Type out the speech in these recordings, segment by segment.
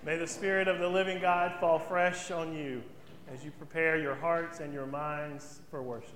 May the Spirit of the living God fall fresh on you as you prepare your hearts and your minds for worship.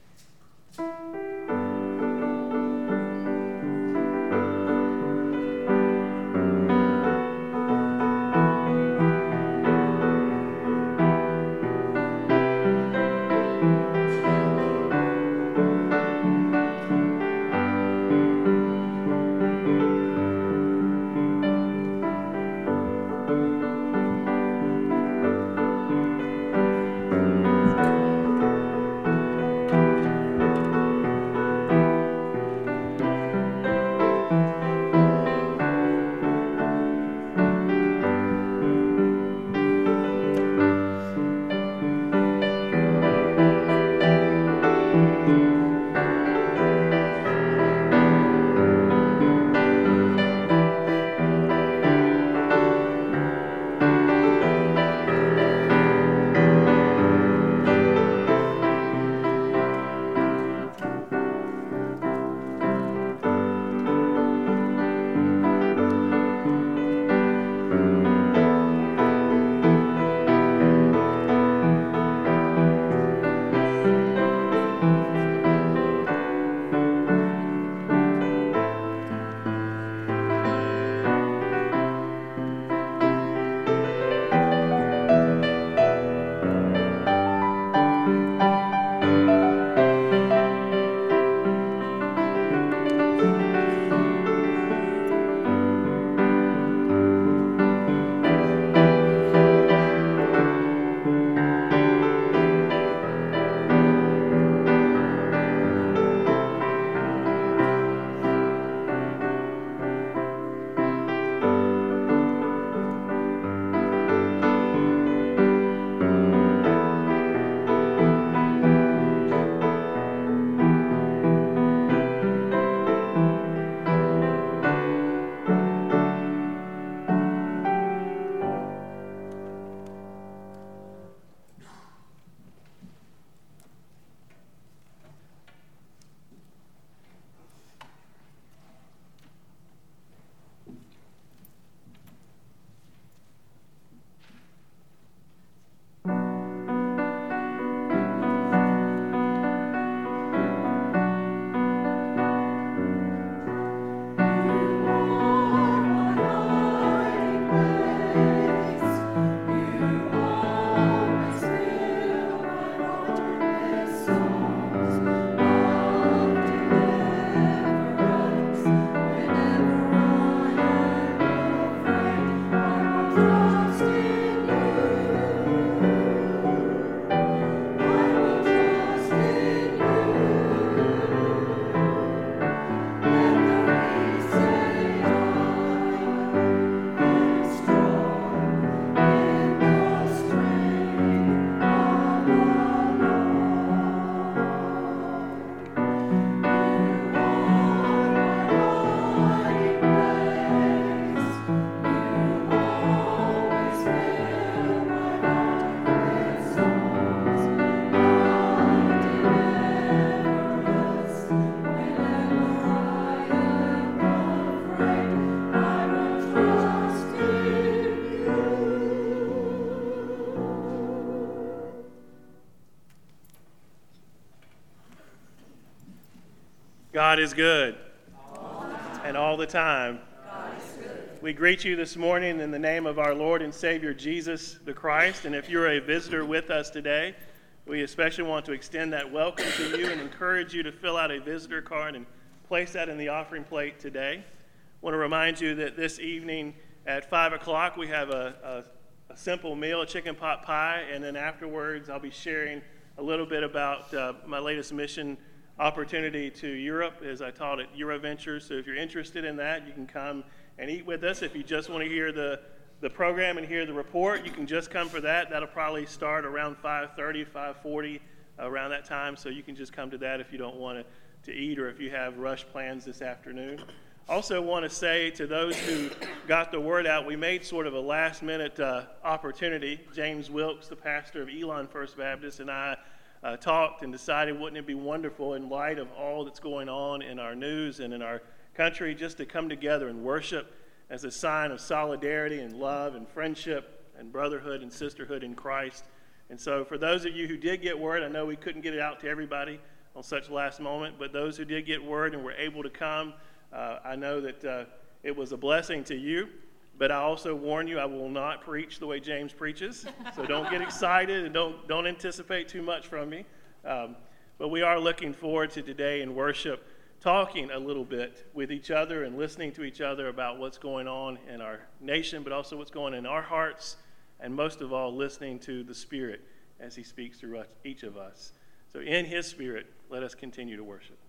God is good. And all the time. God is good. We greet you this morning in the name of our Lord and Savior Jesus the Christ. And if you're a visitor with us today, we especially want to extend that welcome to you and encourage you to fill out a visitor card and place that in the offering plate today. I want to remind you that this evening at 5 o'clock we have a simple meal, a chicken pot pie, and then afterwards I'll be sharing a little bit about my latest mission opportunity to Europe as I taught at EuroVentures. So if you're interested in that, you can come and eat with us. If you just want to hear the program and hear the report, you can just come for that. That'll probably start around 5:30, 5:40, around that time. So you can just come to that if you don't want to eat or if you have rush plans this afternoon. Also want to say to those who got the word out, we made sort of a last-minute opportunity. James Wilkes, the pastor of Elon First Baptist, and I talked and decided wouldn't it be wonderful in light of all that's going on in our news and in our country just to come together and worship as a sign of solidarity and love and friendship and brotherhood and sisterhood in Christ. And so for those of you who did get word, I know we couldn't get it out to everybody on such last moment, but those who did get word and were able to come, I know that it was a blessing to you. But I also warn you, I will not preach the way James preaches, so don't get excited and don't anticipate too much from me. But we are looking forward to today in worship, talking a little bit with each other and listening to each other about what's going on in our nation, but also what's going on in our hearts, and most of all, listening to the Spirit as he speaks through each of us. So in his Spirit, let us continue to worship.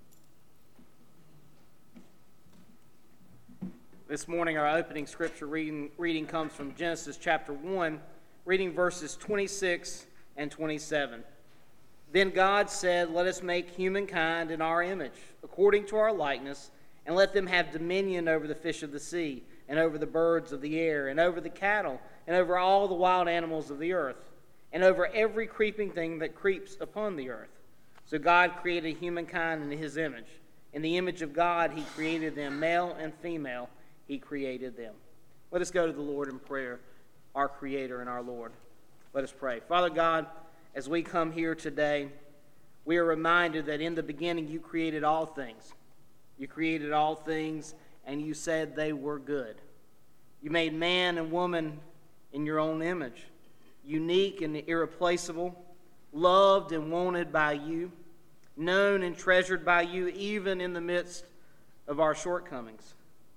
This morning, our opening scripture reading comes from Genesis chapter 1, reading verses 26 and 27. Then God said, "Let us make humankind in our image, according to our likeness, and let them have dominion over the fish of the sea, and over the birds of the air, and over the cattle, and over all the wild animals of the earth, and over every creeping thing that creeps upon the earth." So God created humankind in his image. In the image of God, he created them, male and female. He created them. Let us go to the Lord in prayer, our Creator and our Lord. Let us pray. Father God, as we come here today, we are reminded that in the beginning you created all things. You created all things, and you said they were good. You made man and woman in your own image, unique and irreplaceable, loved and wanted by you, known and treasured by you, even in the midst of our shortcomings.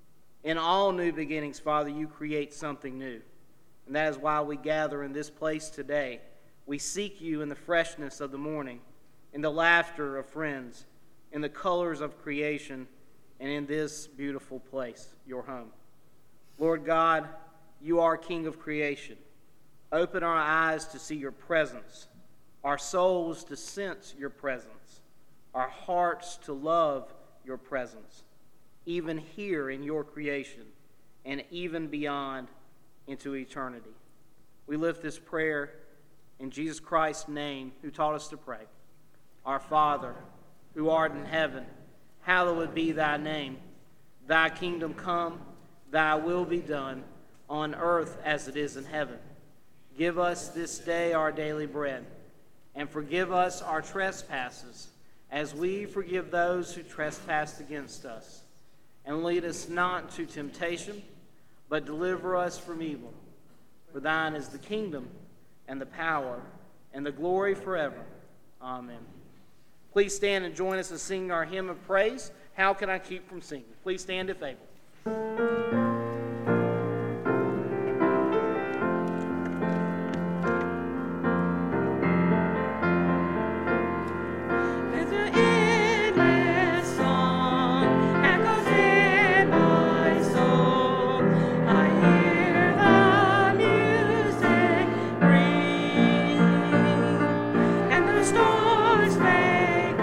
In all new beginnings, Father, you create something new. And that is why we gather in this place today. We seek you in the freshness of the morning, in the laughter of friends, in the colors of creation, and in this beautiful place, your home. Lord God, you are King of creation. Open our eyes to see your presence, our souls to sense your presence, our hearts to love your presence, even here in your creation, and even beyond into eternity. We lift this prayer in Jesus Christ's name, who taught us to pray. Our Father, who art in heaven, hallowed be thy name. Thy kingdom come, thy will be done, on earth as it is in heaven. Give us this day our daily bread, and forgive us our trespasses, as we forgive those who trespass against us. And lead us not to temptation, but deliver us from evil. For thine is the kingdom, and the power, and the glory forever. Amen. Please stand and join us in singing our hymn of praise, "How Can I Keep from Singing?" Please stand if able.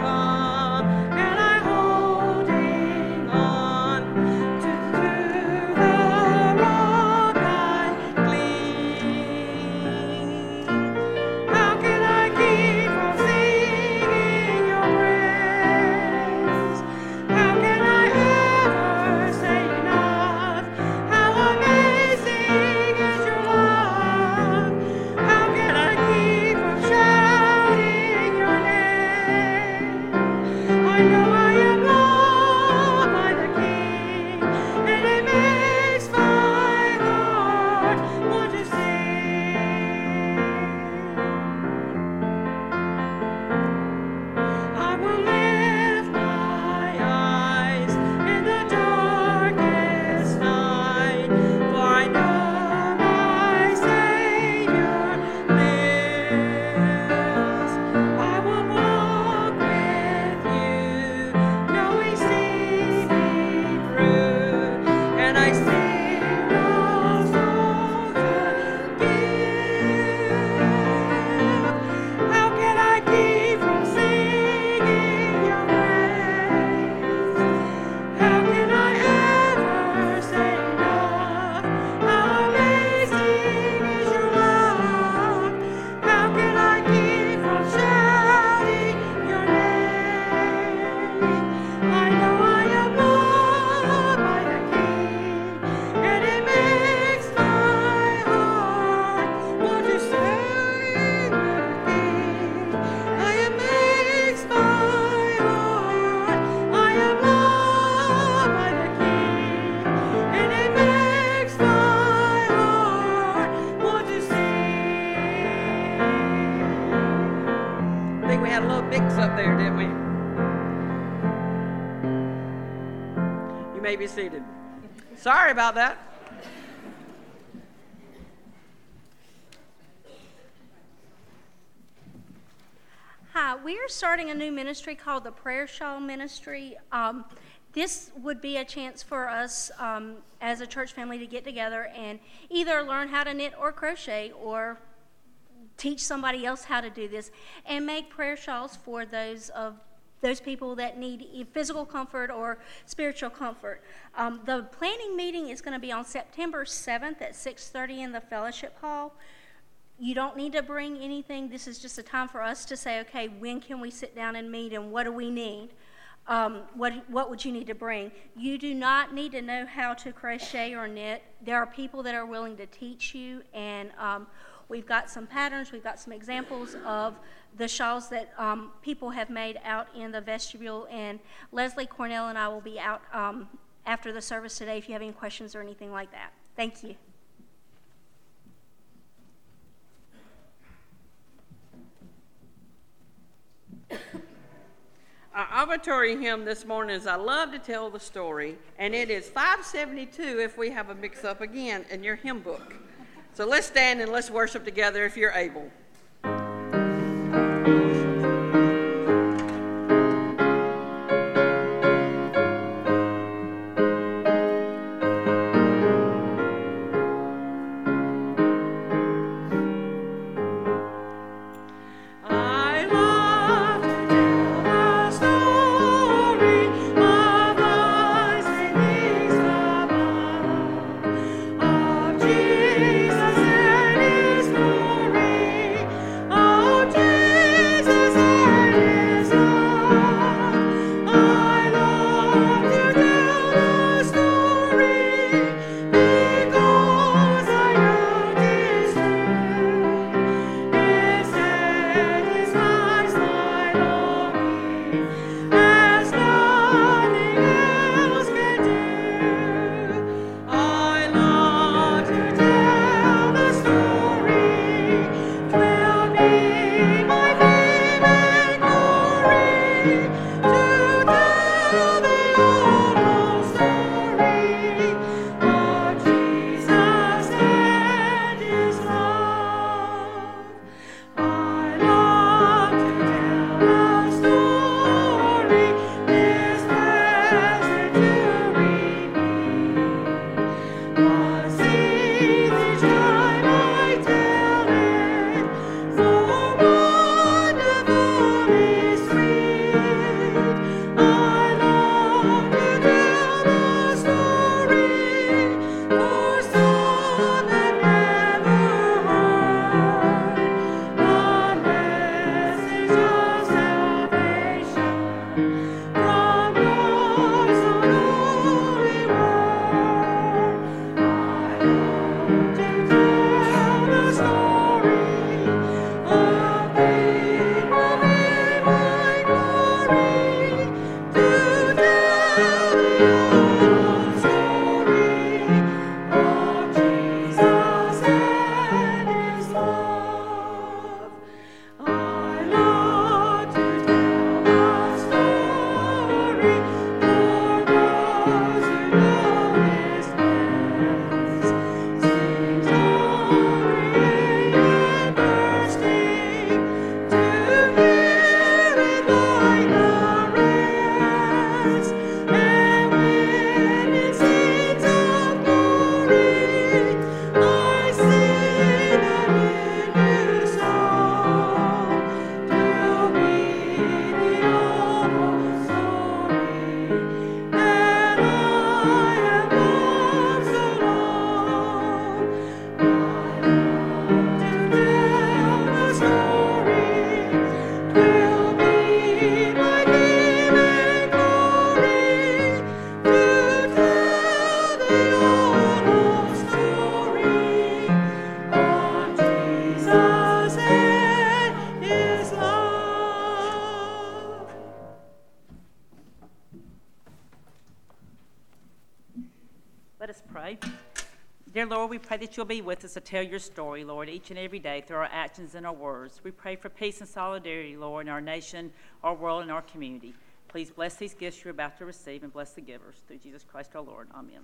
Holding on to You may be seated. Sorry about that. Hi, we are starting a new ministry called the Prayer Shawl Ministry. This would be a chance for us as a church family to get together and either learn how to knit or crochet or teach somebody else how to do this and make prayer shawls for those people that need physical comfort or spiritual comfort. The planning meeting is going to be on September 7th at 6:30 in the fellowship hall. You don't need to bring anything. This is just a time for us to say, okay, when can we sit down and meet and what do we need? What would you need to bring? You do not need to know how to crochet or knit. There are people that are willing to teach you, and we've got some patterns, we've got some examples of the shawls that people have made out in the vestibule, and Leslie Cornell and I will be out after the service today if you have any questions or anything like that. Thank you. Our offertory hymn this morning is I Love to Tell the Story, and it is 572 if we have a mix-up again in your hymn book. So let's stand and let's worship together if you're able. Let us pray. Dear Lord, we pray that you'll be with us to tell your story, Lord, each and every day through our actions and our words. We pray for peace and solidarity, Lord, in our nation, our world, and our community. Please bless these gifts you're about to receive and bless the givers. Through Jesus Christ our Lord. Amen.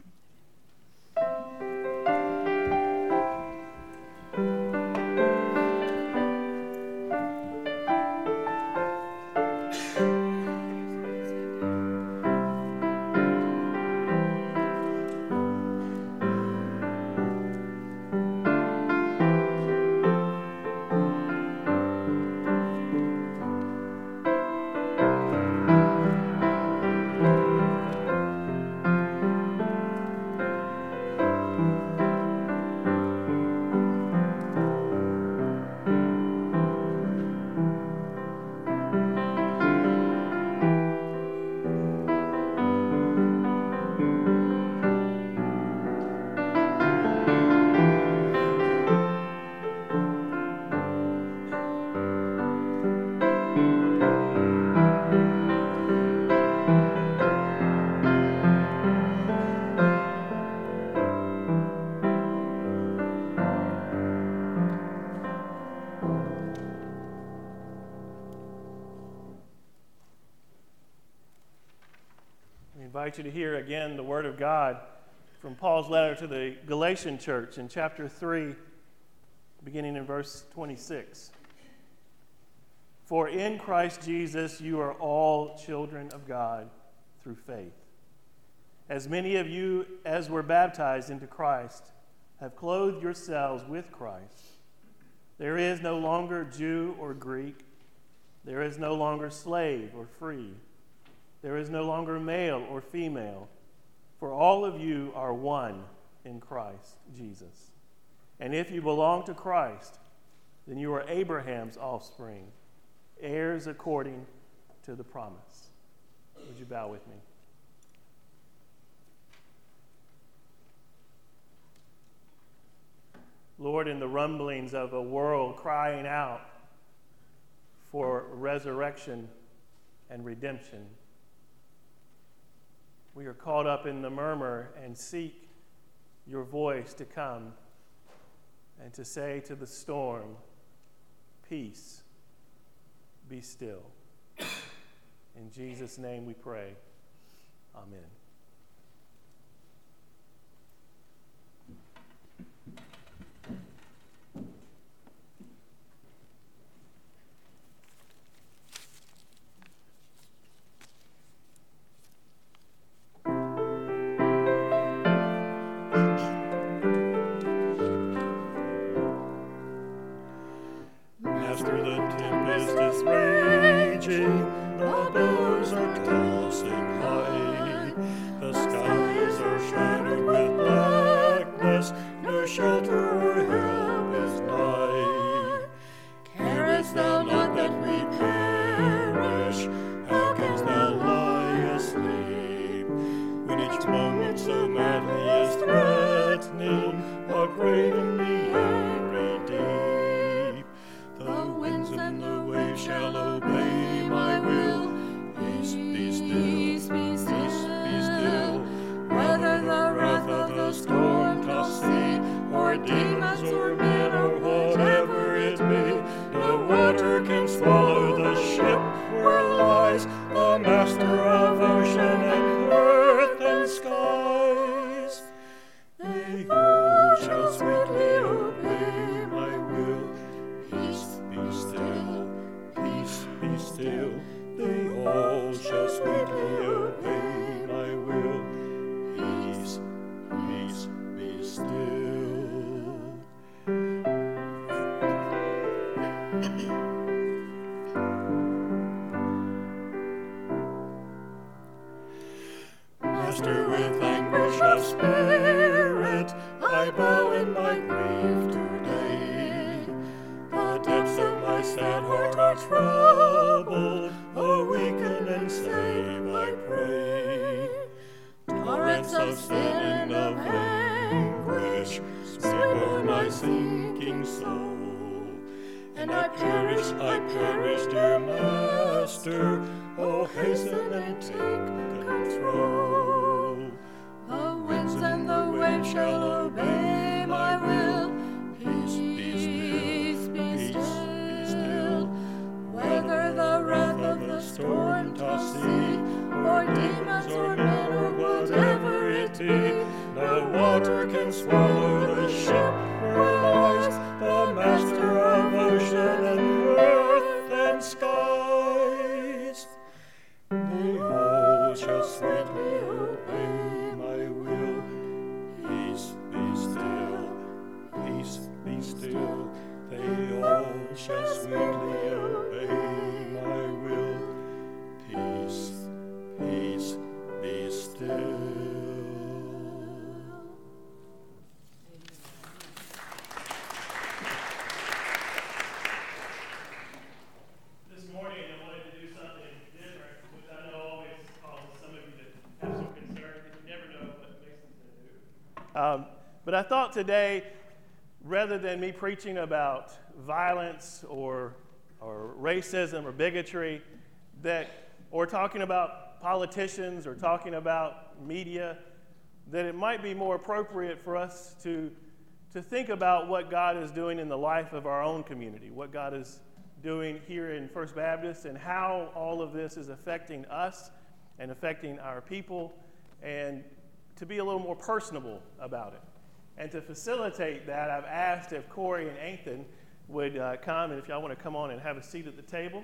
I invite you to hear again the Word of God from Paul's letter to the Galatian church in chapter 3, beginning in verse 26. For in Christ Jesus you are all children of God through faith. As many of you as were baptized into Christ have clothed yourselves with Christ. There is no longer Jew or Greek. There is no longer slave or free. There is no longer male or female, for all of you are one in Christ Jesus. And if you belong to Christ, then you are Abraham's offspring, heirs according to the promise. Would you bow with me? Lord, in the rumblings of a world crying out for resurrection and redemption, we are caught up in the murmur and seek your voice to come and to say to the storm, peace, be still. In Jesus' name we pray. Amen. Master, with anguish of spirit, I bow in my grief today. The depths of my sad heart are troubled. Awaken and save, I pray. Torrents of sin and of anguish sweep o'er my sinking soul. And I perish, dear Master. Oh, hasten and take control. The winds and the waves shall obey my will. Peace, be still. Weather the wrath of the storm-tossed sea. sea. No water can swallow the ship where lies the master of ocean and earth and skies. They all shall sweetly obey my will. Peace be still, peace be still. They all shall sweetly obey my will. Peace, peace be still. This morning I wanted to do something different, which I know always causes some of you to have some concern because you never know what Mason's going to do. But I thought today, rather than me preaching about violence or racism or bigotry, or talking about politicians or talking about media, that it might be more appropriate for us to think about what God is doing in the life of our own community, what God is doing here in First Baptist, and how all of this is affecting us and affecting our people, and to be a little more personable about it. And to facilitate that, I've asked if Corey and Ethan would come, and if y'all want to come on and have a seat at the table.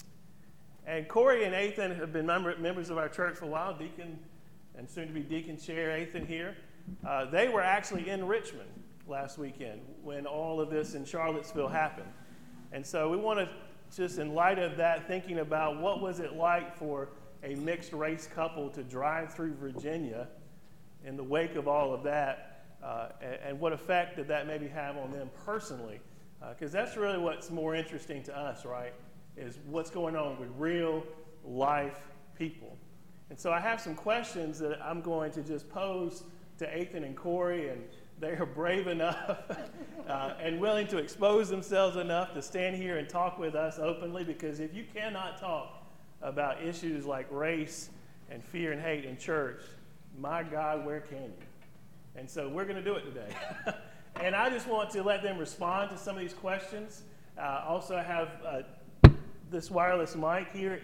And Corey and Ethan have been members of our church for a while, deacon and soon to be deacon chair Ethan here. They were actually in Richmond last weekend when all of this in Charlottesville happened. And so we want to just, in light of that, thinking about what was it like for a mixed race couple to drive through Virginia in the wake of all of that, and what effect did that maybe have on them personally? Because that's really what's more interesting to us, right, is what's going on with real life people. And so I have some questions that I'm going to just pose to Ethan and Corey, and they are brave enough and willing to expose themselves enough to stand here and talk with us openly, because if you cannot talk about issues like race and fear and hate in church, my God, where can you? And so we're going to do it today. And I just want to let them respond to some of these questions. Also, I have this wireless mic here.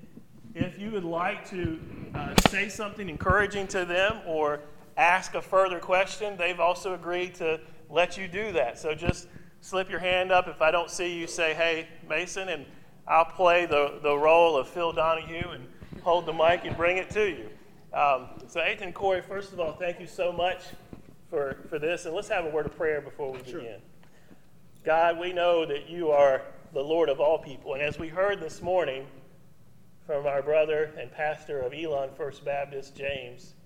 If you would like to say something encouraging to them or ask a further question, they've also agreed to let you do that. So just slip your hand up. If I don't see you, say, hey, Mason, and I'll play the role of Phil Donahue and hold the mic and bring it to you. So Ethan and Corey, first of all, thank you so much for this. And let's have a word of prayer before we begin. God, we know that you are the Lord of all people. And as we heard this morning from our brother and pastor of Elon First Baptist, James,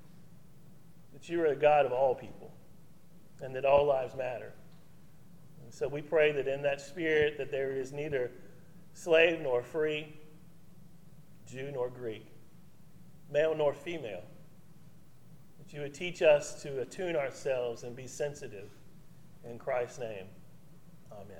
that you are the God of all people and that all lives matter. And so we pray that in that spirit that there is neither slave nor free, Jew nor Greek, male nor female, that you would teach us to attune ourselves and be sensitive. In Christ's name, amen.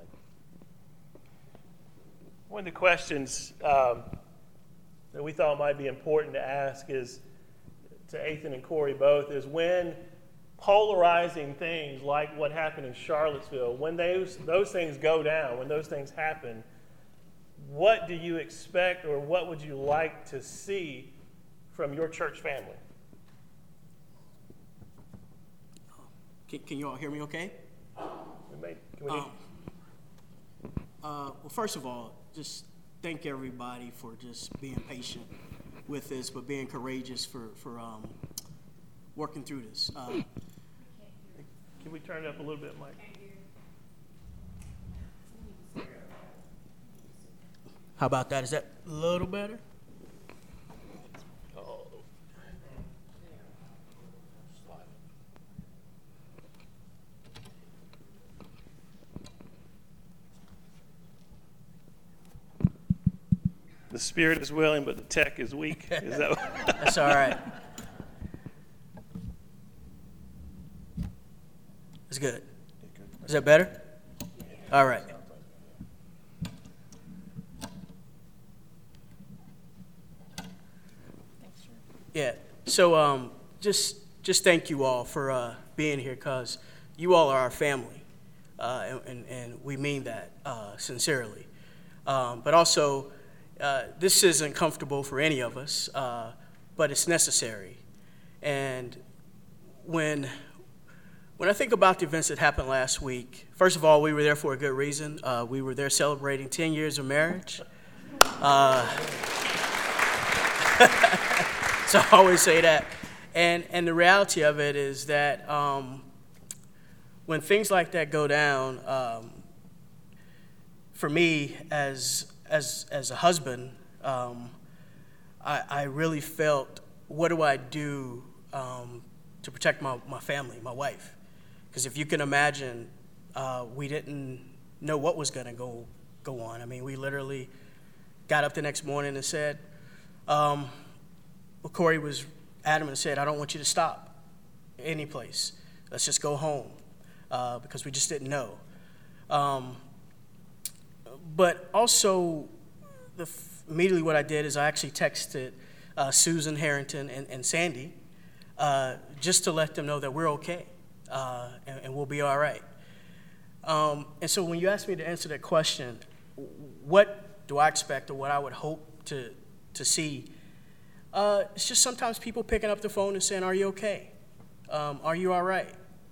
One of the questions that we thought might be important to ask is, to Ethan and Corey both, is when polarizing things like what happened in Charlottesville, when those things go down, when those things happen, what do you expect or what would you like to see from your church family? Can you all hear me okay? Well, first of all, just thank everybody for just being patient with this, but being courageous for working through this. Can we turn it up a little bit, Mike? How about that? Is that a little better? The spirit is willing, but the tech is weak. Is that That's all right. It's good. Is that better? All right. Yeah. So just thank you all for being here, because you all are our family, and we mean that sincerely. But also, this isn't comfortable for any of us, but it's necessary. And when I think about the events that happened last week, first of all, we were there for a good reason. We were there celebrating 10 years of marriage. So I always say that. And the reality of it is that when things like that go down, for me as a husband, I really felt, what do I do to protect my family, my wife? Because if you can imagine, we didn't know what was going to go on. I mean, we literally got up the next morning and said, well, Corey was adamant and said, I don't want you to stop any place. Let's just go home, because we just didn't know. But also, immediately what I did is I actually texted Susan Harrington and Sandy just to let them know that we're okay and we'll be all right. And so when you asked me to answer that question, what do I expect or what I would hope to see, it's just sometimes people picking up the phone and saying, are you okay? Are you all right?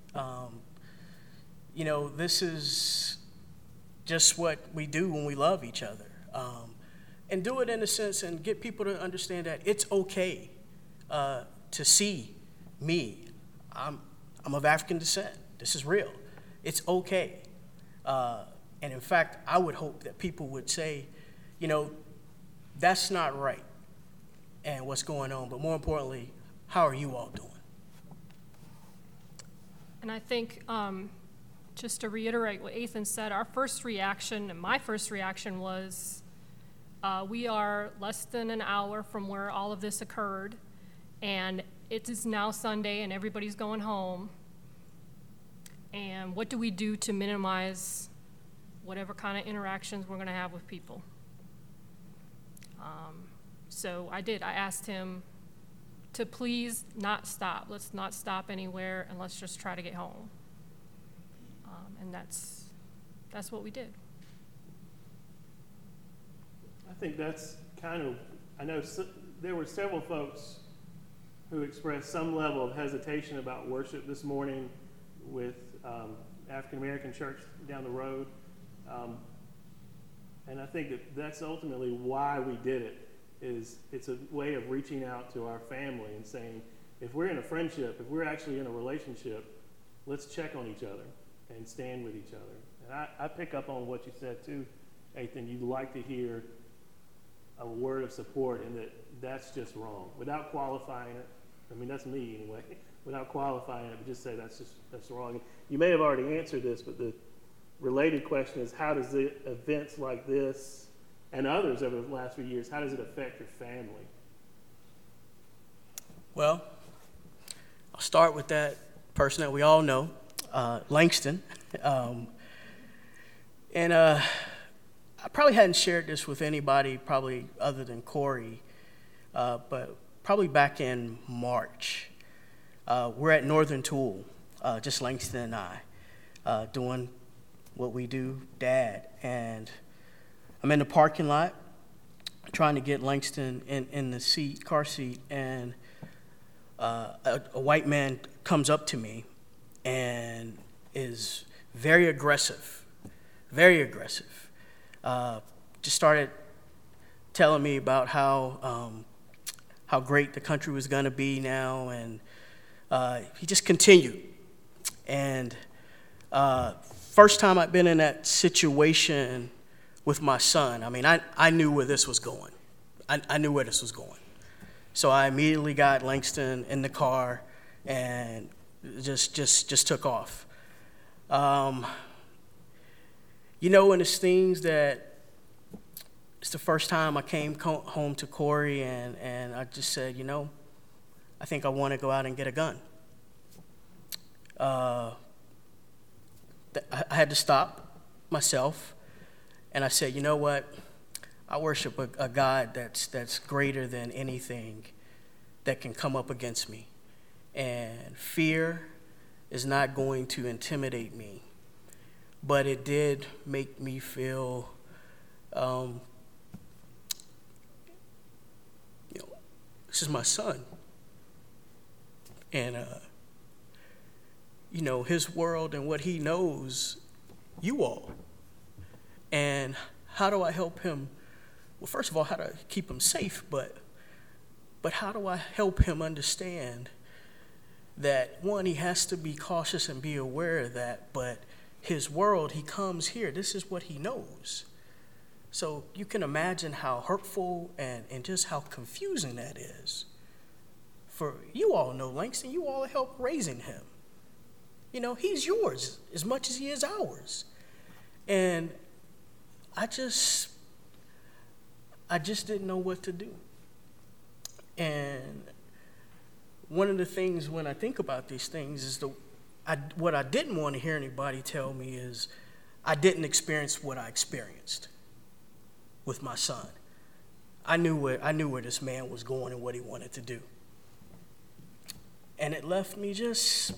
This is just what we do when we love each other. And do it in a sense and get people to understand that it's okay to see me. I'm of African descent. This is real. It's okay. And in fact, I would hope that people would say, that's not right and what's going on. But more importantly, how are you all doing? And I think, just to reiterate what Ethan said, our first reaction, and my first reaction was, we are less than an hour from where all of this occurred, and it is now Sunday and everybody's going home. And what do we do to minimize whatever kind of interactions we're going to have with people? So I asked him to please not stop. Let's not stop anywhere, and let's just try to get home. And that's what we did. I think that's I know there were several folks who expressed some level of hesitation about worship this morning with African American church down the road. And I think that's ultimately why we did it, is it's a way of reaching out to our family and saying, if we're in a friendship, if we're actually in a relationship, let's check on each other and stand with each other. And I pick up on what you said too, Ethan. You'd like to hear a word of support, and that's just wrong. Without qualifying it, I mean, that's me anyway, without qualifying it, but just say that's wrong. You may have already answered this, but the related question is, how does events like this and others over the last few years, how does it affect your family? Well, I'll start with that person that we all know, Langston. And I probably hadn't shared this with anybody probably other than Corey, but probably back in March. We're at Northern Tool, just Langston and I, doing what we do, Dad. And I'm in the parking lot trying to get Langston in the car seat, and a white man comes up to me and is very aggressive. Just started telling me about how great the country was going to be now, and he just continued. And first time I'd been in that situation with my son, I mean, I knew where this was going. I knew where this was going. So I immediately got Langston in the car and just took off. And it's things that, it's the first time I came home to Corey, and I just said, I think I want to go out and get a gun. I had to stop myself, and I said, you know what? I worship a God that's greater than anything that can come up against me. And fear is not going to intimidate me. But it did make me feel, this is my son. And his world and what he knows, you all. And how do I help him? Well, first of all, how to keep him safe, but how do I help him understand that, one, he has to be cautious and be aware of that, but his world, he comes here, this is what he knows. So you can imagine how hurtful and just how confusing that is. For you all know Langston, you all helped raising him. He's yours as much as he is ours. And I just didn't know what to do. And one of the things when I think about these things is what I didn't want to hear anybody tell me is I didn't experience what I experienced with my son. I knew where this man was going and what he wanted to do. And it left me just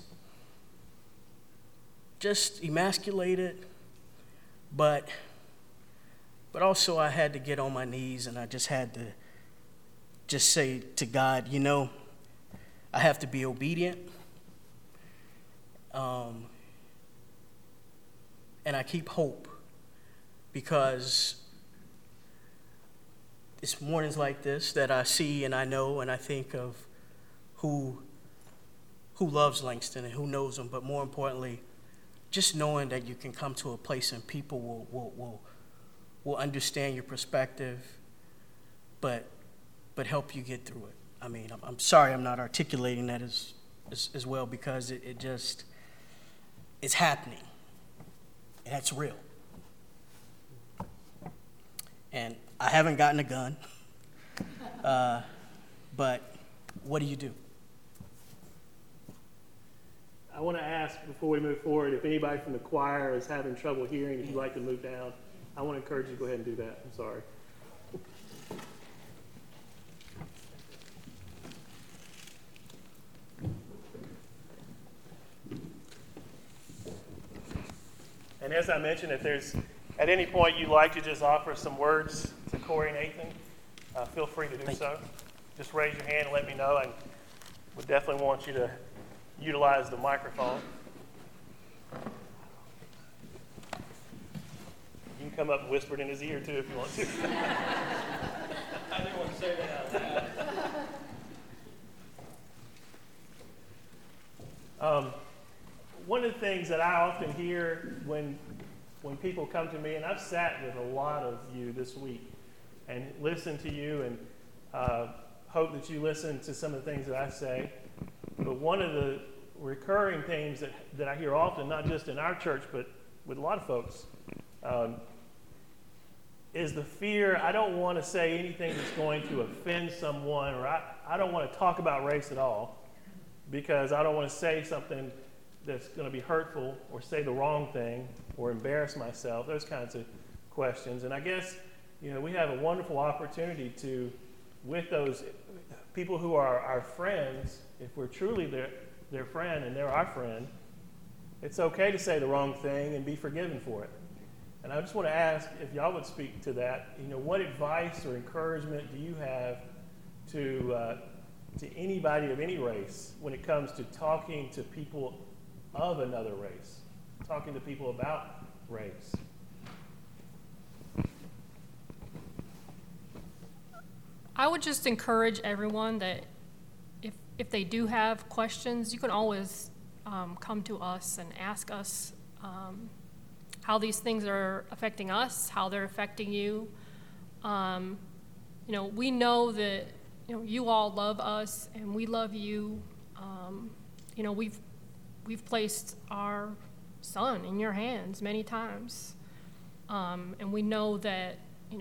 emasculated, but also I had to get on my knees and I just had to just say to God, I have to be obedient. And I keep hope, because it's mornings like this that I see and I know and I think of who loves Langston and who knows him, but more importantly, just knowing that you can come to a place and people will understand your perspective, but help you get through it. I mean, I'm sorry I'm not articulating that as well, because it's happening, and that's real. And I haven't gotten a gun, but what do you do? I want to ask, before we move forward, if anybody from the choir is having trouble hearing, if you'd like to move down, I want to encourage you to go ahead and do that. I'm sorry. And as I mentioned, if there's at any point you'd like to just offer some words to Corey and Ethan, feel free to do so. Just raise your hand and let me know. I would definitely want you to utilize the microphone. You can come up and whisper it in his ear too if you want to. I didn't want to say that out loud. One of the things that I often hear when people come to me, and I've sat with a lot of you this week and listened to you and hope that you listen to some of the things that I say. But one of the recurring themes that I hear often, not just in our church, but with a lot of folks, is the fear, I don't want to say anything that's going to offend someone, or I don't want to talk about race at all, because I don't want to say something that's going to be hurtful or say the wrong thing or embarrass myself, those kinds of questions. And I guess, we have a wonderful opportunity to, with those people who are our friends, if we're truly their friend and they're our friend, it's okay to say the wrong thing and be forgiven for it. And I just want to ask if y'all would speak to that. What advice or encouragement do you have to anybody of any race when it comes to talking to people of another race, talking to people about race? I would just encourage everyone that if they do have questions, you can always come to us and ask us how these things are affecting us, how they're affecting you. We know that you all love us and we love you. We've placed our son in your hands many times, and we know that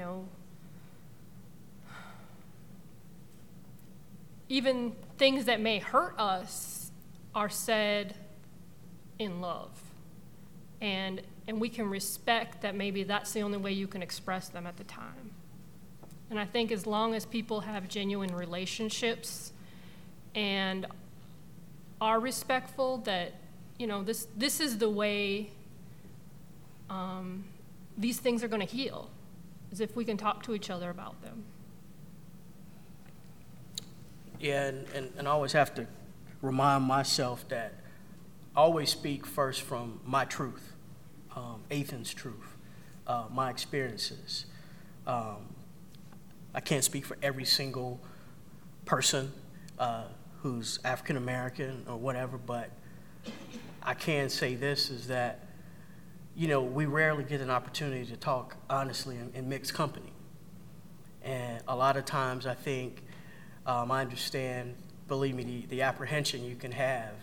even things that may hurt us are said in love. And we can respect that maybe that's the only way you can express them at the time. And I think as long as people have genuine relationships and are respectful, that, this is the way these things are going to heal, is if we can talk to each other about them. Yeah, and I always have to remind myself that always speak first from my truth, Ethan's truth, my experiences. I can't speak for every single person who's African American or whatever, but I can say this is that, we rarely get an opportunity to talk honestly in mixed company. And a lot of times I think, I understand, believe me, the apprehension you can have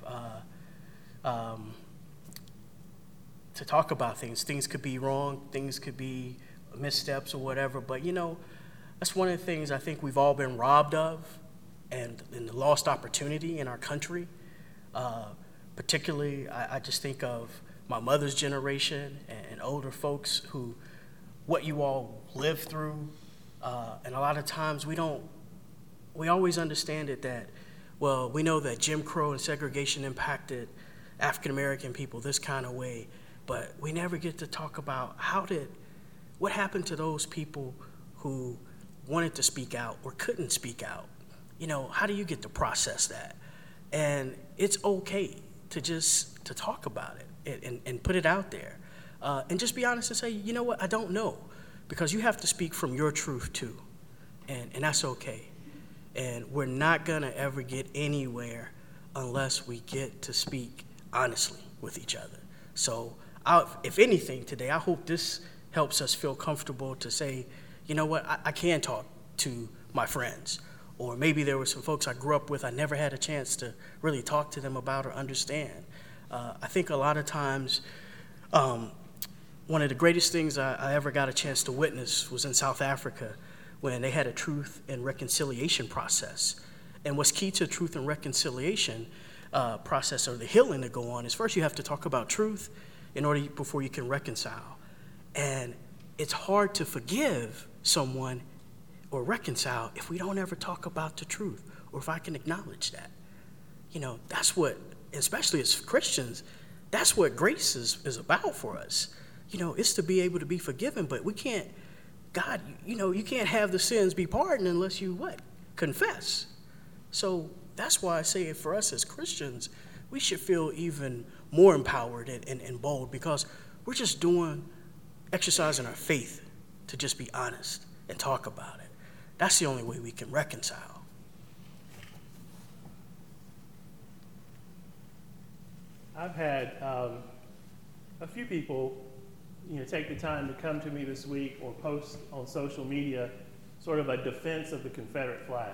to talk about things. Things could be wrong, things could be missteps or whatever, but that's one of the things I think we've all been robbed of and the lost opportunity in our country. Particularly, I just think of my mother's generation and older folks who, what you all lived through, and a lot of times we always understand it that, well, we know that Jim Crow and segregation impacted African American people this kind of way, but we never get to talk about what happened to those people who wanted to speak out or couldn't speak out. How do you get to process that? And it's okay to talk about it and put it out there. And just be honest and say, you know what, I don't know. Because you have to speak from your truth too. And that's okay. And we're not gonna ever get anywhere unless we get to speak honestly with each other. So if anything today, I hope this helps us feel comfortable to say, you know what, I can talk to my friends. Or maybe there were some folks I grew up with, I never had a chance to really talk to them about or understand. I think a lot of times, one of the greatest things I ever got a chance to witness was in South Africa when they had a truth and reconciliation process. And what's key to truth and reconciliation process, or the healing to go on, is first you have to talk about truth before you can reconcile. And it's hard to forgive someone or reconcile if we don't ever talk about the truth, or if I can acknowledge that. That's what, especially as Christians, that's what grace is about for us. It's to be able to be forgiven, but we can't, God, you can't have the sins be pardoned unless you confess. So that's why I say for us as Christians, we should feel even more empowered and bold, because we're just exercising our faith to just be honest and talk about it. That's the only way we can reconcile. I've had a few people, take the time to come to me this week or post on social media sort of a defense of the Confederate flag.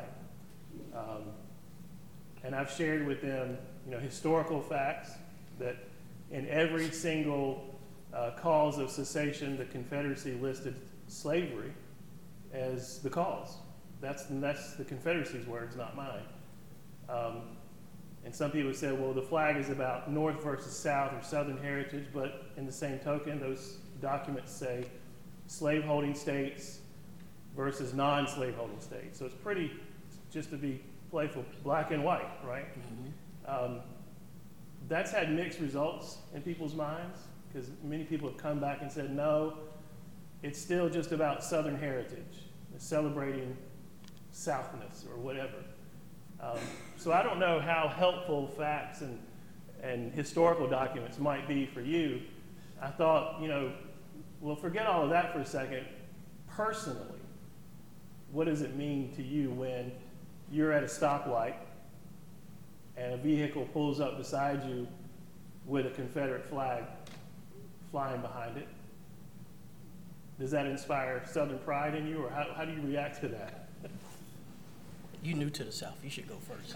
And I've shared with them, historical facts that in every single cause of cessation, the Confederacy listed slavery as the cause. That's the Confederacy's words, not mine. And some people said, well, the flag is about North versus South or Southern heritage, but in the same token, those documents say slaveholding states versus non-slaveholding states. So it's pretty, just to be playful, black and white, right? Mm-hmm. That's had mixed results in people's minds, because many people have come back and said, no, it's still just about Southern heritage, celebrating Southness or whatever. So I don't know how helpful facts and historical documents might be for you. I thought, well, forget all of that for a second. Personally, what does it mean to you when you're at a stoplight and a vehicle pulls up beside you with a Confederate flag flying behind it? Does that inspire Southern pride in you, or how do you react to that? You new to the South, you should go first.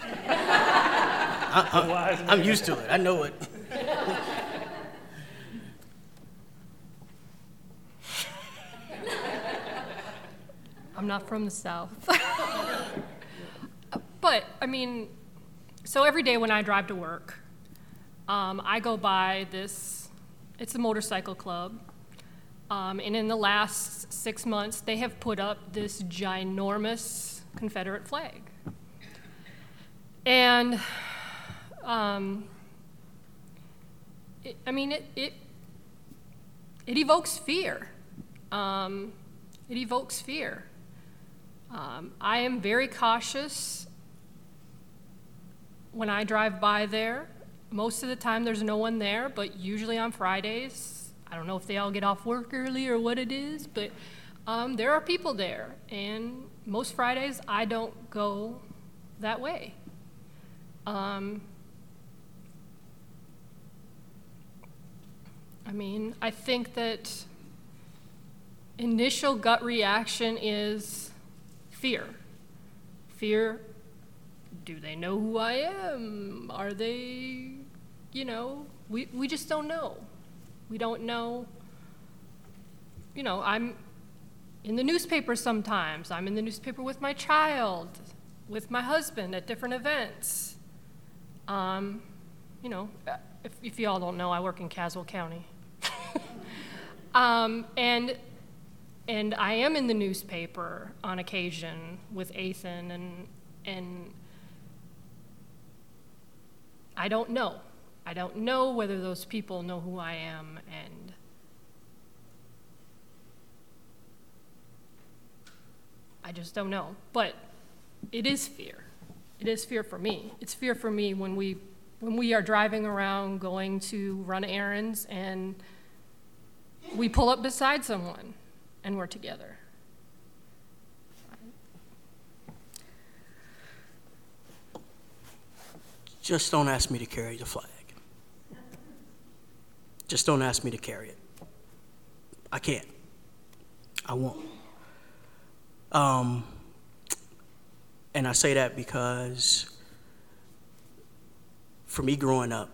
I'm used to it, I know it. I'm not from the South. But, so every day when I drive to work, I go by it's a motorcycle club. And in the last 6 months, they have put up this ginormous Confederate flag. And, it evokes fear. It evokes fear. I am very cautious when I drive by there. most of the time there's no one there, but usually on Fridays, I don't know if they all get off work early or what it is, but there are people there. And most Fridays I don't go that way. I think that initial gut reaction is fear. Fear, do they know who I am? Are they, we just don't know. We don't know. I'm in the newspaper sometimes. I'm in the newspaper with my child, with my husband at different events. If you all don't know, I work in Caswell County. And I am in the newspaper on occasion with Ethan, and I don't know. I don't know whether those people know who I am, and I just don't know. But it is fear. It is fear for me. It's fear for me when we are driving around going to run errands and we pull up beside someone and we're together. Just don't ask me to carry the flag. Just don't ask me to carry it. I can't. I won't. And I say that because for me growing up,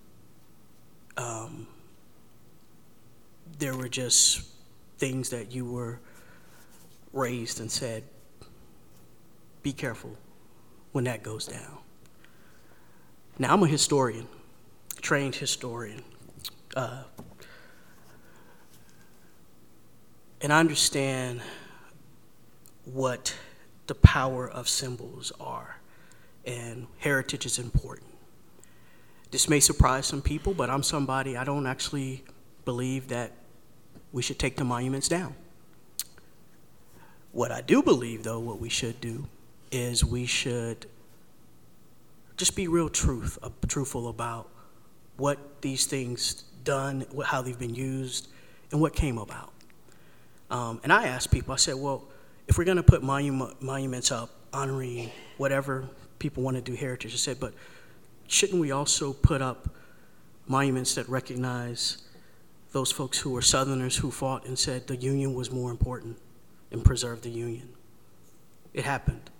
there were just things that you were raised and said, be careful when that goes down. Now, I'm a historian, trained historian. And I understand what the power of symbols are, and heritage is important. This may surprise some people, but I'm somebody, I don't actually believe that we should take the monuments down. What I do believe, though, what we should do is we should just be real truthful about what these things done, how they've been used, and what came about. And I asked people, I said, well, if we're going to put monuments up honoring whatever people want to do heritage, I said, but shouldn't we also put up monuments that recognize those folks who were Southerners who fought and said the Union was more important and preserved the Union? It happened.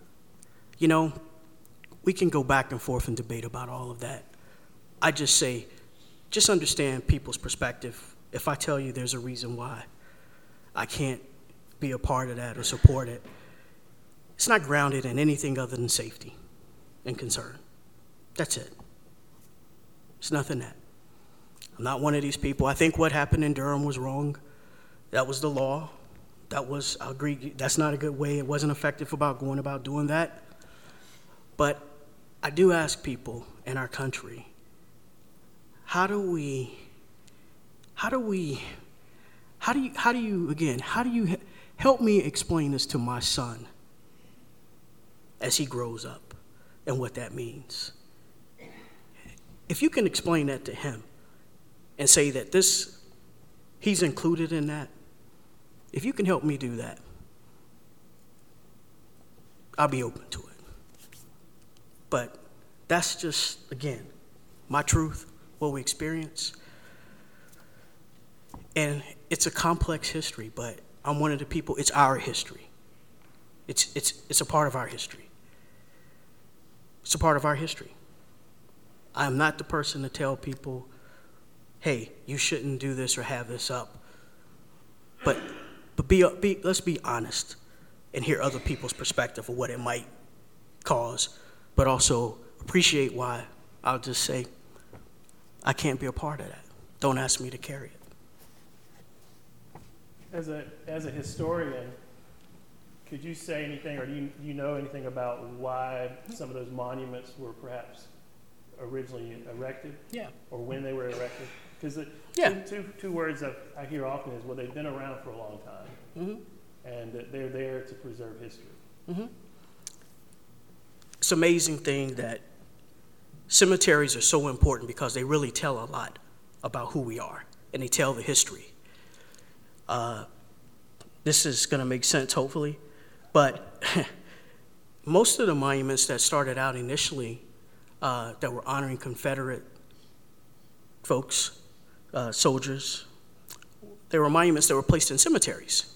We can go back and forth and debate about all of that. I just say, just understand people's perspective. If I tell you there's a reason why I can't be a part of that or support it, it's not grounded in anything other than safety and concern. That's it. It's nothing that. I'm not one of these people. I think what happened in Durham was wrong. That was the law. I agree, that's not a good way. It wasn't effective about going about doing that. But I do ask people in our country, how do you help me explain this to my son as he grows up and what that means? If you can explain that to him and say that he's included in that, if you can help me do that, I'll be open to it. But that's just, again, my truth, what we experience. And it's a complex history, but I'm one of the people, it's our history. It's a part of our history. It's a part of our history. I'm not the person to tell people, hey, you shouldn't do this or have this up. But let's be honest and hear other people's perspective of what it might cause, but also appreciate why. I'll just say, I can't be a part of that. Don't ask me to carry it. As a historian, could you say anything, or do you know anything about why some of those monuments were perhaps originally erected? Yeah. Or when they were erected? Because two words I hear often is, well, they've been around for a long time, mm-hmm. and that they're there to preserve history. Mm-hmm. It's an amazing thing that cemeteries are so important because they really tell a lot about who we are, and they tell the history. This is going to make sense, hopefully, but most of the monuments that started out initially that were honoring Confederate folks, soldiers, they were monuments that were placed in cemeteries.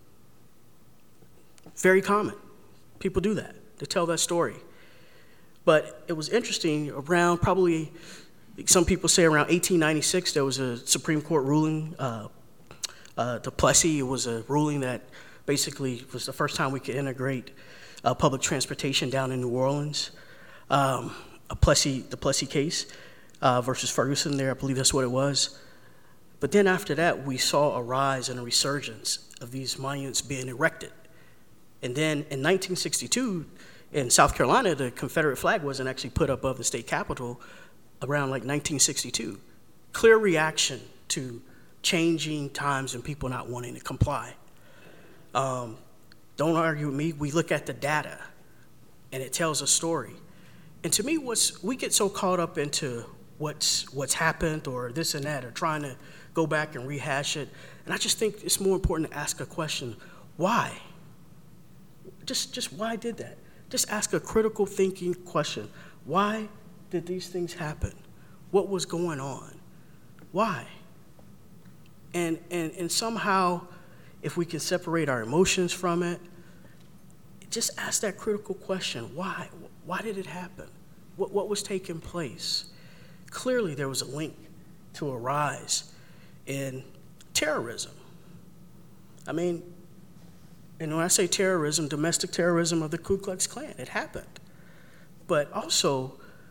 Very common. People do that. They tell that story. But it was interesting, around probably, some people say around 1896, there was a Supreme Court ruling, the Plessy. It was a ruling that basically was the first time we could integrate public transportation down in New Orleans. The Plessy case versus Ferguson there, I believe that's what it was. But then after that, we saw a rise and a resurgence of these monuments being erected. And then in 1962, in South Carolina, the Confederate flag wasn't actually put above the state capitol around like 1962. Clear reaction to changing times and people not wanting to comply. Don't argue with me. We look at the data, and it tells a story. And to me, we get so caught up into what's happened or this and that, or trying to go back and rehash it. And I just think it's more important to ask a question: why? Just why did that? Just ask a critical thinking question. Why did these things happen? What was going on? Why? And somehow, if we can separate our emotions from it, just ask that critical question. Why? Why did it happen? What was taking place? Clearly, there was a link to a rise in terrorism. I mean, and when I say terrorism, domestic terrorism of the Ku Klux Klan, it happened. But also,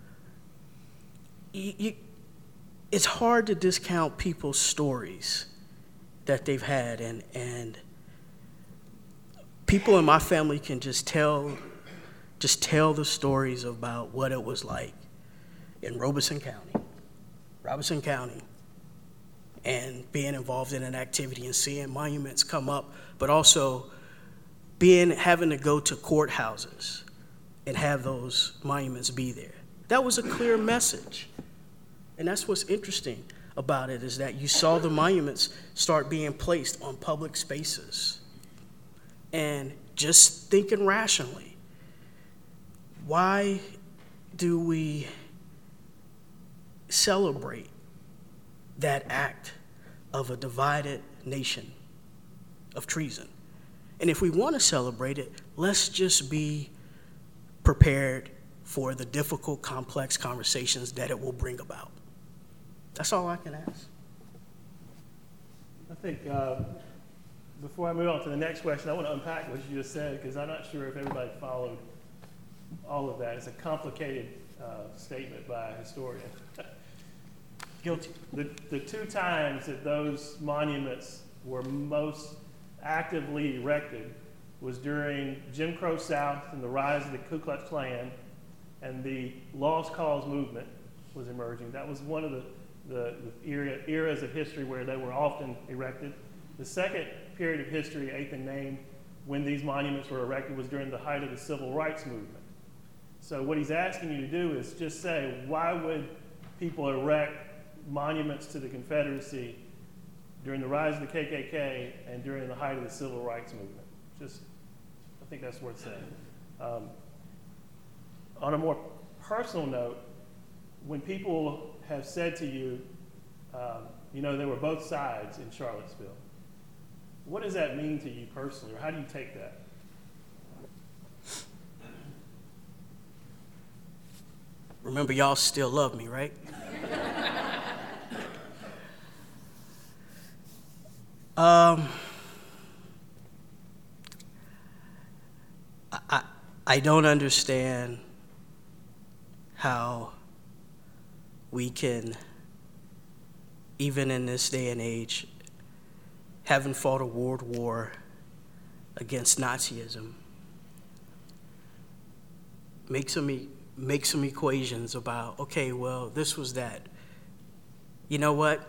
it's hard to discount people's stories that they've had, and people in my family can just tell the stories about what it was like in Robeson County, and being involved in an activity and seeing monuments come up, but also having to go to courthouses and have those monuments be there. That was a clear message. And that's what's interesting about it, is that you saw the monuments start being placed on public spaces. And just thinking rationally, why do we celebrate that act of a divided nation of treason? And if we want to celebrate it, let's just be prepared for the difficult, complex conversations that it will bring about. That's all I can ask. I think before I move on to the next question, I want to unpack what you just said, because I'm not sure if everybody followed all of that. It's a complicated statement by a historian. Guilty. The two times that those monuments were most actively erected was during Jim Crow South and the rise of the Ku Klux Klan, and the Lost Cause movement was emerging. That was one of the eras of history where they were often erected. The second period of history, eighth in name, when these monuments were erected, was during the height of the Civil Rights Movement. So what he's asking you to do is just say, why would people erect monuments to the Confederacy during the rise of the KKK and during the height of the Civil Rights Movement? I think that's worth saying. On a more personal note, when people have said to you, there were both sides in Charlottesville, what does that mean to you personally, or how do you take that? Remember, y'all still love me, right? I don't understand how we can, even in this day and age, having fought a world war against Nazism, make some equations about, okay, well, this was that. You know what?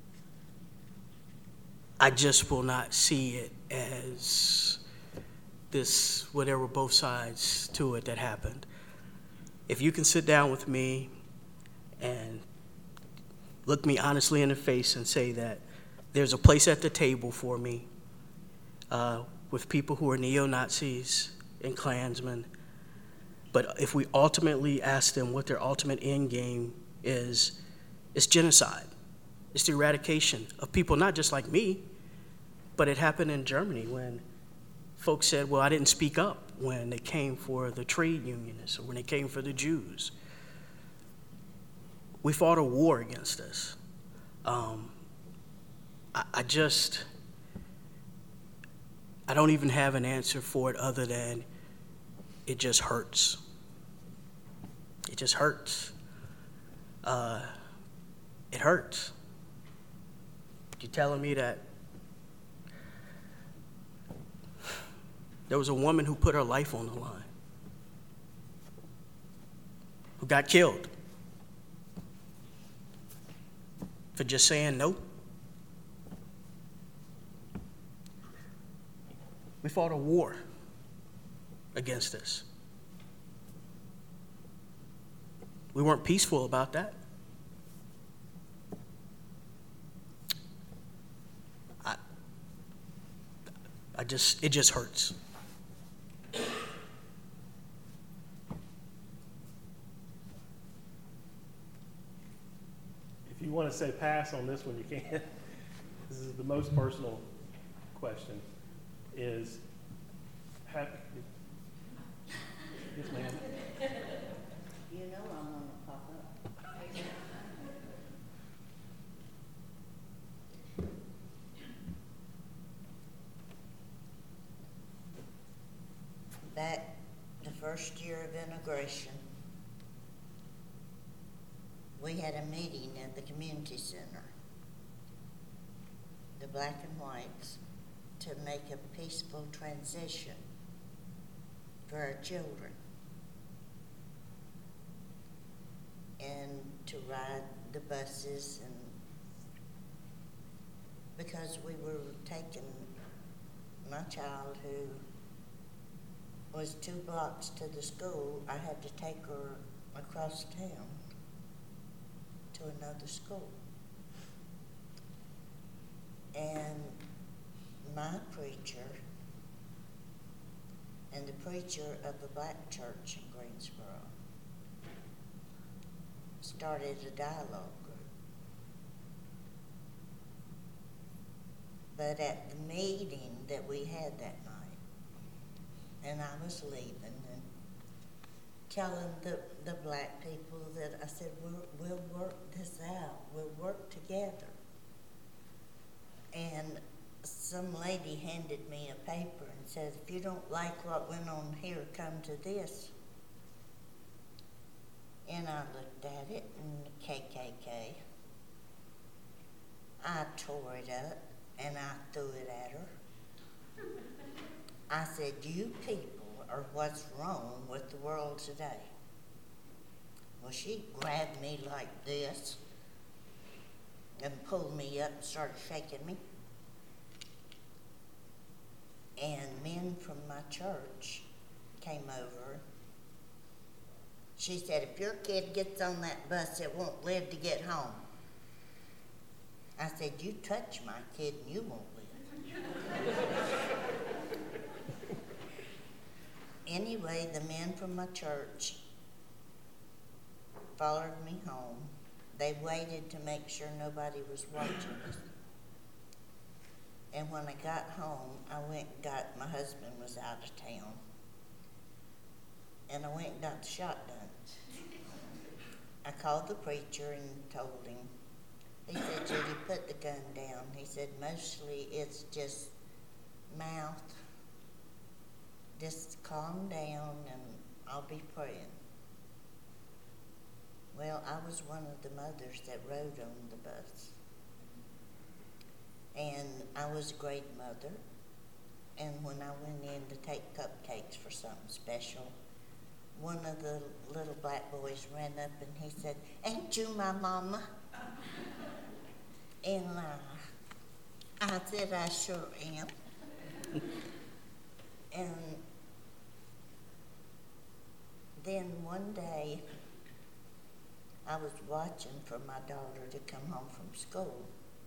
I just will not see it as there were both sides to it that happened. If you can sit down with me and look me honestly in the face and say that there's a place at the table for me with people who are neo-Nazis and Klansmen, but if we ultimately ask them what their ultimate end game is, it's genocide. It's the eradication of people not just like me, but it happened in Germany when folks said, well, I didn't speak up when they came for the trade unionists or when they came for the Jews. We fought a war against this. I don't even have an answer for it other than it just hurts. It just hurts. It hurts. You're telling me that there was a woman who put her life on the line, who got killed for just saying no? We fought a war against this. We weren't peaceful about that. It just hurts. If you want to say pass on this one, you can. This is the most personal question. Yes, ma'am. You know I'm gonna pop up. Back the first year of integration, we had a meeting at the community center, the black and whites, to make a peaceful transition for our children and to ride the buses, and because we were taking my child who was 2 blocks to the school, I had to take her across town to another school. And my preacher and the preacher of the black church in Greensboro started a dialogue group. But at the meeting that we had that night, and I was leaving and telling the black people that I said, we'll work this out. We'll work together. And some lady handed me a paper and said, if you don't like what went on here, come to this. And I looked at it, and the KKK. I tore it up, and I threw it at her. I said, you people are what's wrong with the world today. Well, she grabbed me like this and pulled me up and started shaking me. And men from my church came over. She said, if your kid gets on that bus, it won't live to get home. I said, you touch my kid and you won't live. Anyway, the men from my church followed me home. They waited to make sure nobody was watching us. And when I got home, I went and got, my husband was out of town, and I went and got the shotgun. I called the preacher and told him. He said, Judy, put the gun down. He said, mostly it's just mouth. Just calm down and I'll be praying. Well, I was one of the mothers that rode on the bus. And I was a great mother. And when I went in to take cupcakes for something special, one of the little black boys ran up and he said, ain't you my mama? And I said, I sure am. And then one day, I was watching for my daughter to come home from school.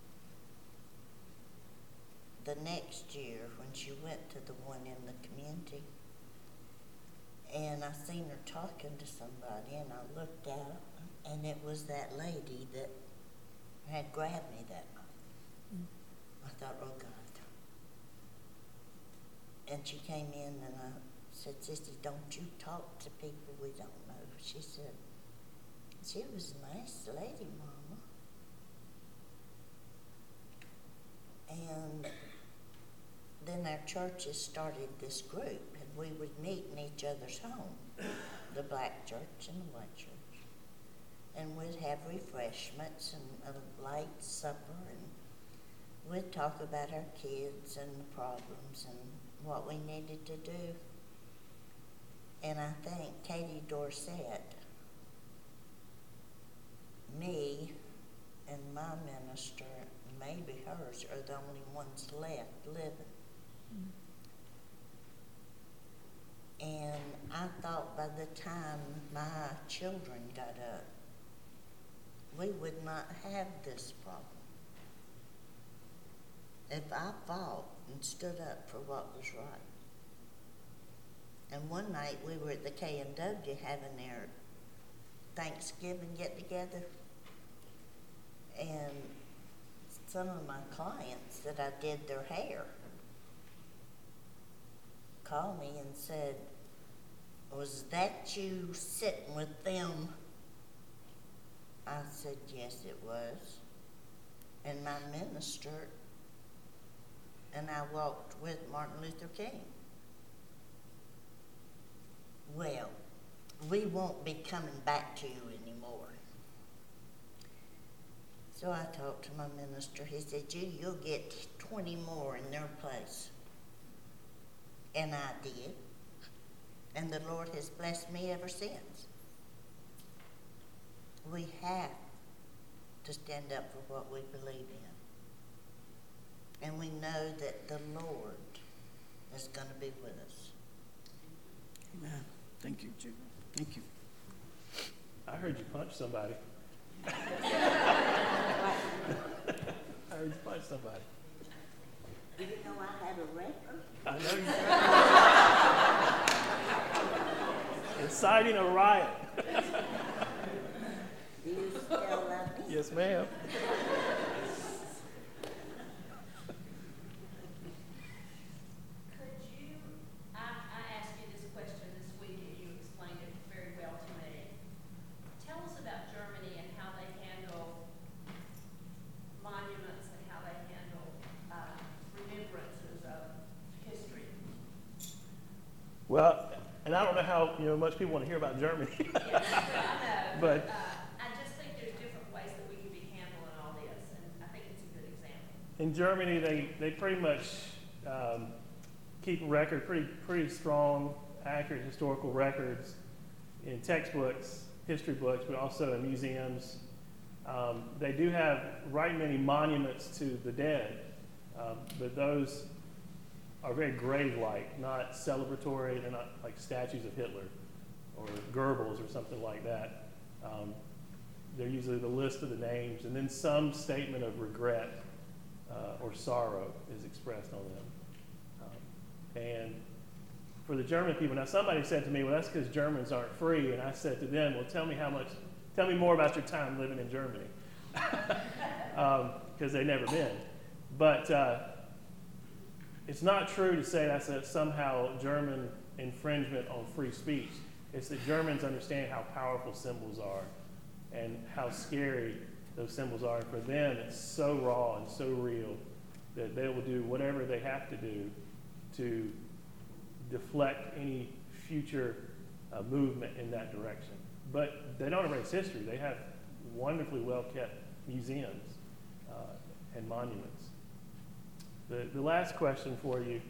The next year, when she went to the one in the community, and I seen her talking to somebody, and I looked out, and it was that lady that had grabbed me that night. I thought, oh God. And she came in, and I said, Sissy, don't you talk to people we don't know. She said, she was a nice lady, Mama. And then our churches started this group, and we would meet in each other's home, the black church and the white church. And we'd have refreshments and a light supper, and we'd talk about our kids and the problems and what we needed to do. And I think Katie Dorsett, me, and my minister, maybe hers, are the only ones left living. And I thought by the time my children got up, we would not have this problem. If I fought and stood up for what was right. And one night we were at the K&W having their Thanksgiving get-together, and some of my clients that I did their hair called me and said, was that you sitting with them? I said, yes, it was. And my minister, and I walked with Martin Luther King. Well, we won't be coming back to you anymore. So I talked to my minister. He said, you'll get 20 more in their place. And I did. And the Lord has blessed me ever since. We have to stand up for what we believe in. And we know that the Lord is going to be with us. Amen. Thank you, Judah. Thank you. I heard you punch somebody. I heard you punch somebody. Do you know I had a record? I know you. Inciting a riot. Do you still love me? Yes, ma'am. Well, and I don't know how much people want to hear about Germany. But I just think there's different ways that we can be handling all this, and I think it's a good example. In Germany, they pretty much keep a record, pretty strong, accurate historical records in textbooks, history books, but also in museums. They do have right many monuments to the dead, but those are very grave-like, not celebratory. They're not like statues of Hitler or Goebbels or something like that. They're usually the list of the names, and then some statement of regret or sorrow is expressed on them. And for the German people, now somebody said to me, well, that's because Germans aren't free. And I said to them, well, tell me more about your time living in Germany. Because they've never been. But it's not true to say that's somehow German infringement on free speech. It's that Germans understand how powerful symbols are and how scary those symbols are. And for them, it's so raw and so real that they will do whatever they have to do to deflect any future movement in that direction. But they don't erase history. They have wonderfully well-kept museums and monuments. The last question for you,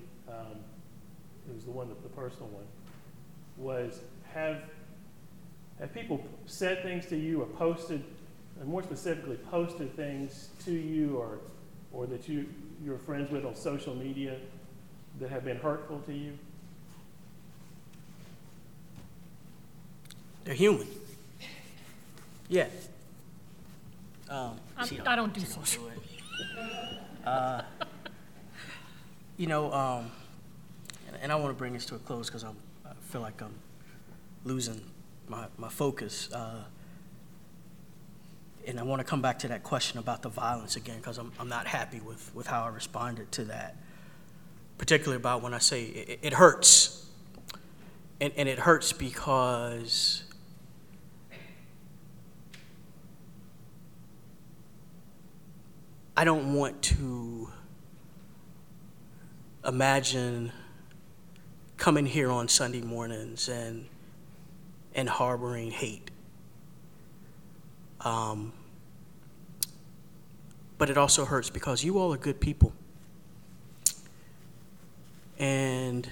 it was the personal one, was have people said things to you or posted, and more specifically posted things to you or that you're friends with on social media that have been hurtful to you? They're human. Yeah. I don't do social. And I want to bring this to a close because I feel like I'm losing my focus. And I want to come back to that question about the violence again because I'm not happy with how I responded to that, particularly about when I say it hurts. And it hurts because I don't want to imagine coming here on Sunday mornings and harboring hate. But it also hurts because you all are good people. And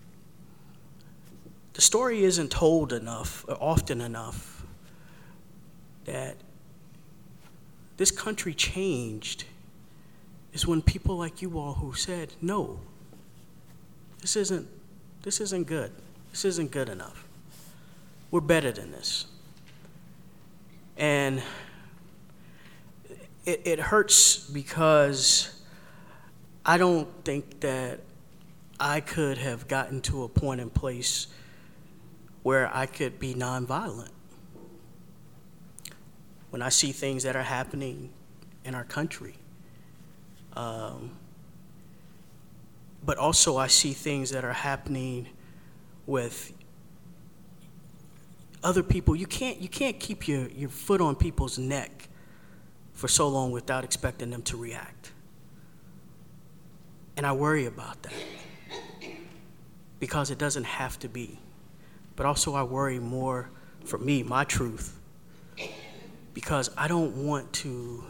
the story isn't told enough, or often enough, that this country changed is when people like you all who said, no, this isn't good. This isn't good enough. We're better than this. And it hurts because I don't think that I could have gotten to a point in place where I could be nonviolent. When I see things that are happening in our country, but also I see things that are happening with other people. You can't keep your foot on people's neck for so long without expecting them to react. And I worry about that because it doesn't have to be. But also I worry more for me, my truth, because I don't want to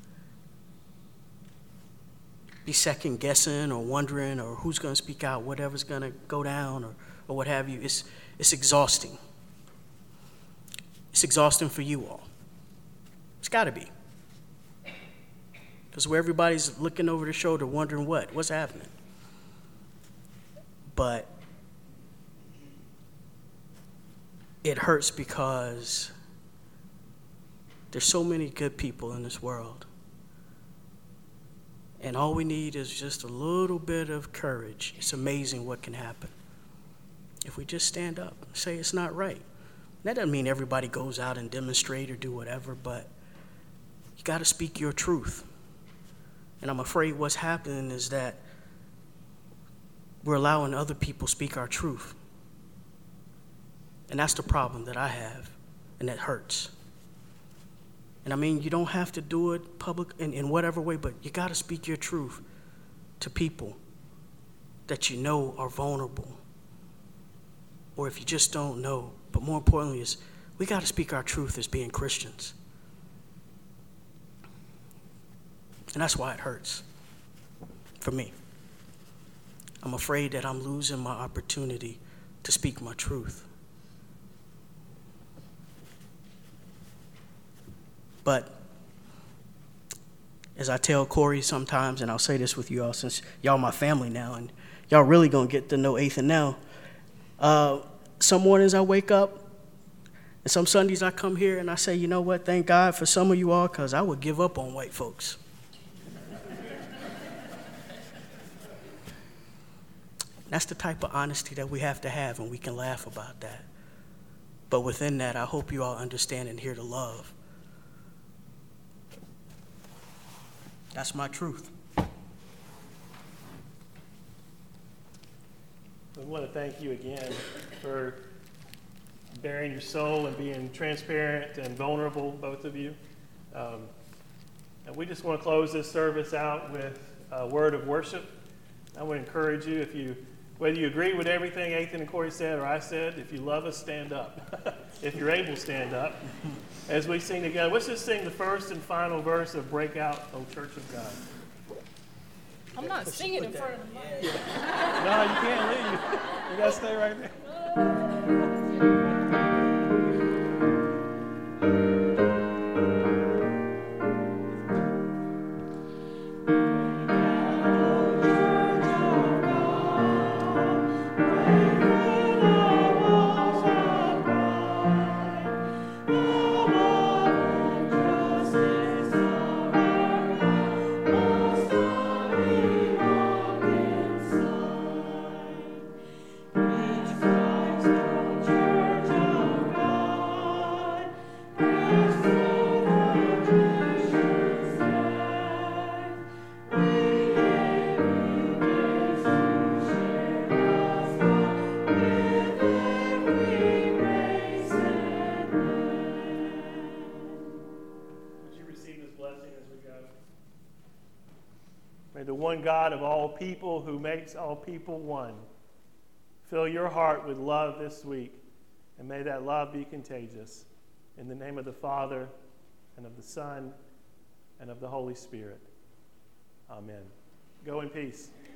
be second guessing or wondering or who's going to speak out, whatever's going to go down or what have you. It's exhausting. It's exhausting for you all. It's got to be. Because where everybody's looking over their shoulder wondering what's happening. But it hurts because there's so many good people in this world. And all we need is just a little bit of courage. It's amazing what can happen if we just stand up and say it's not right. That doesn't mean everybody goes out and demonstrate or do whatever, but you got to speak your truth. And I'm afraid what's happening is that we're allowing other people speak our truth. And that's the problem that I have, and that hurts. And I mean, you don't have to do it public in whatever way, but you got to speak your truth to people that you know are vulnerable, or if you just don't know. But more importantly is we got to speak our truth as being Christians. And that's why it hurts for me. I'm afraid that I'm losing my opportunity to speak my truth. But as I tell Corey sometimes, and I'll say this with you all since y'all my family now, and y'all really gonna get to know Ethan now. Some mornings I wake up, and some Sundays I come here and I say, you know what, thank God for some of you all, because I would give up on white folks. That's the type of honesty that we have to have, and we can laugh about that. But within that, I hope you all understand and hear the love. That's my truth. We want to thank you again for bearing your soul and being transparent and vulnerable, both of you. And we just want to close this service out with a word of worship. I would encourage you, whether you agree with everything Ethan and Corey said or I said, if you love us, stand up. If you're able, stand up. As we sing together, let's just sing the first and final verse of Break Out, O Church of God. I'm not singing in front of the mic. No, you can't leave. You got to stay right there. May the one God of all people who makes all people one fill your heart with love this week, and may that love be contagious. In the name of the Father, and of the Son, and of the Holy Spirit. Amen. Go in peace.